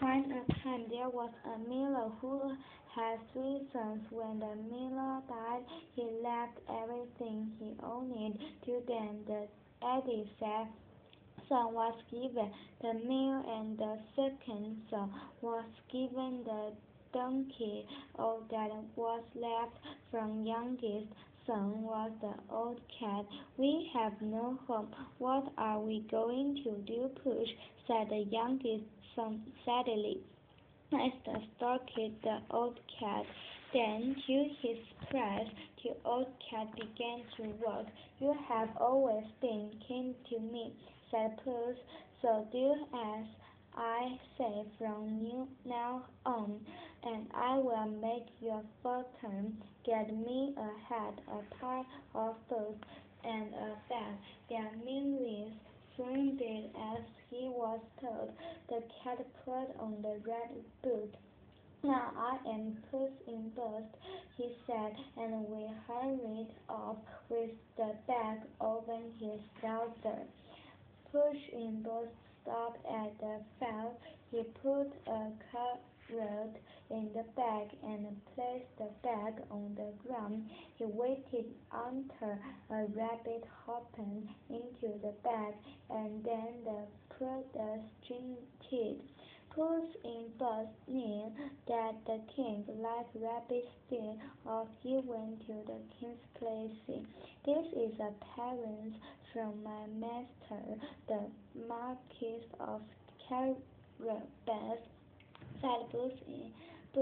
Once a time there was a miller who had three sons. When the miller died, he left everything he owned to them. The eldest son was given the mill, and the second son was given the donkey. All that was left from youngest son was the old cat. "We have no home. What are we going to do, Puss?" said the youngest son sadly. Master stroked the old cat. Then, to his surprise, the old cat began to walk. "You have always been kind to me," said Puss, "so do as I say from now on, and I will make your fortune. Get me a hat, a pair of boots, and a bag." Their meanings soon did as he was told. The cat put on the red boot. "Now I am Puss in Boots," he said, and we hurried off with the bag over his shoulder. Puss in Boots stopped at the fence. He put a carrot in the bag and placed the bag on the ground. He waited until a rabbit hopped into the bag, and then put the string tied. Puss in Boots knew that the king liked rabbits still, or he went to the king's place. "This is a present from my master, the Marquis of Carabas," said Puss in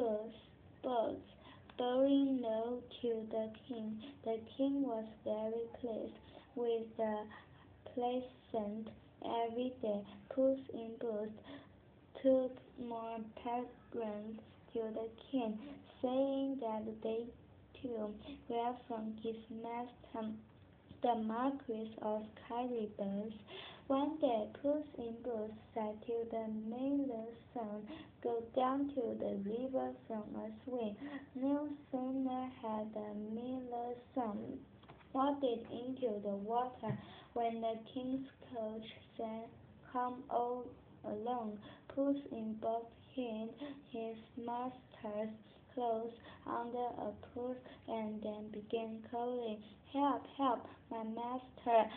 Boots, bowing low to the king. The king was very pleased with the present. Every day Puss in Boots took more presents to the king, saying that they too were from his master, the Marquis of Carabas. One day Puss in Boots said to the miller's son, "Go down to the river from a swing." No sooner had the miller's son waded into the water when the king's coach said, "Come all along." Puss in Boots hid his master's clothes under a bush and then began calling, "Help, help, my master!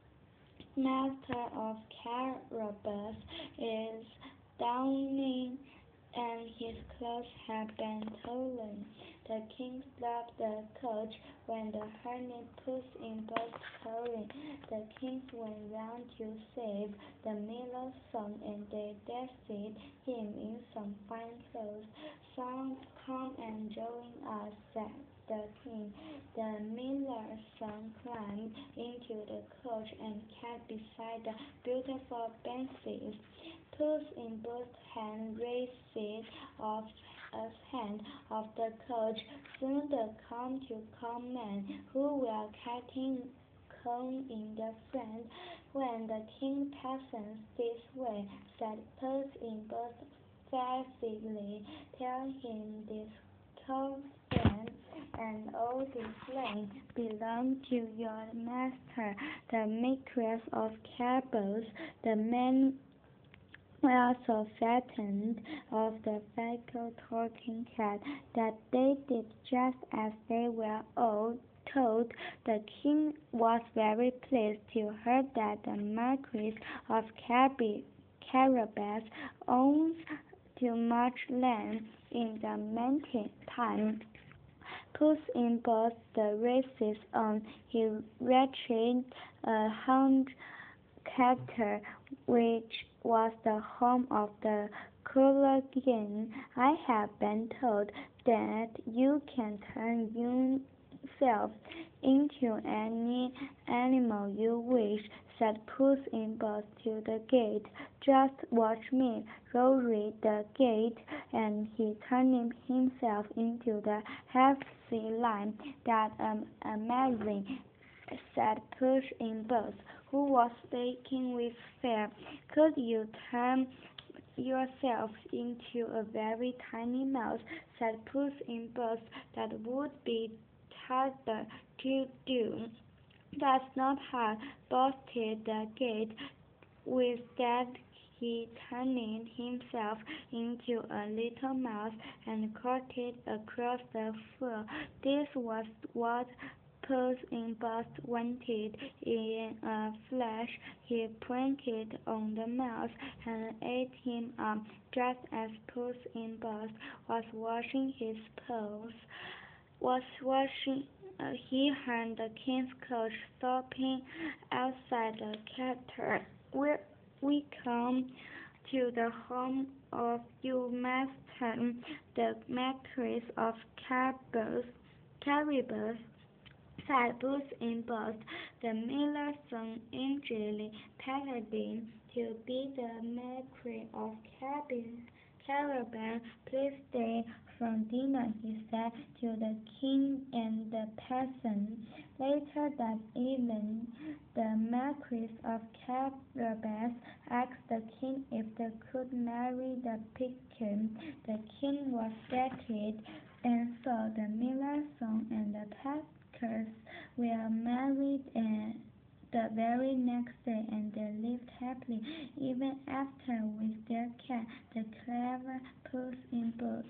Master of Carabas is drowning, and his clothes have been stolen." The king stopped the coach when the hermit Puss in Boots calling. The kings went round to save the miller's son, and they dressed him in some fine clothes. "Son, come and join us," said the king. The miller's son climbed into the coach and sat beside the beautiful princess. Puss in Boots had raised off a hand of the coach. Soon the come-to-come men who were cutting corn in the front. "When the king passes this way," said Puss in Boots fervently, "tell him this cow and all this land belong to your master, the Marquis of Carabas." The men were so frightened of the fickle talking cat that they did just as they were all told. The king was very pleased to hear that the Marquis of Carabas owns too much land in the mountain time. Puss in Boots the races on. He reached a hunt cattle, which was the home of the Coulagen. "I have been told that you can turn yourself into any animal you wish," said Puss in Boots to the gate. "Just watch me," roared the gate, and he turned himself into the healthy lion. "That's amazing," said Puss in Boots, who was shaking with fear. "Could you turn yourself into a very tiny mouse?" said Puss in Boots. "That would be harder to do." "That's not hard," boasted the gate. "With that he turned himself into a little mouse and trotted across the floor. This was what Puss in Boots wanted. In a flash, he planted on the mouse and ate him up, just as Puss in Boots was washing his paws. He heard the king's coach stopping outside the castle. We come to the home of your master, the Marquis of Caribous, said Puss in Boots. The miller's son eagerly padded to be the Marquis of Caribous. Please stay from dinner, he said to the king and the peasant. Later that evening, the Marquis of Carabas asked the king if they could marry the picture. The king was delighted, and so the miller's son and the Packers were married the very next day, and they lived happily ever after with their cat, the clever Puss in Boots.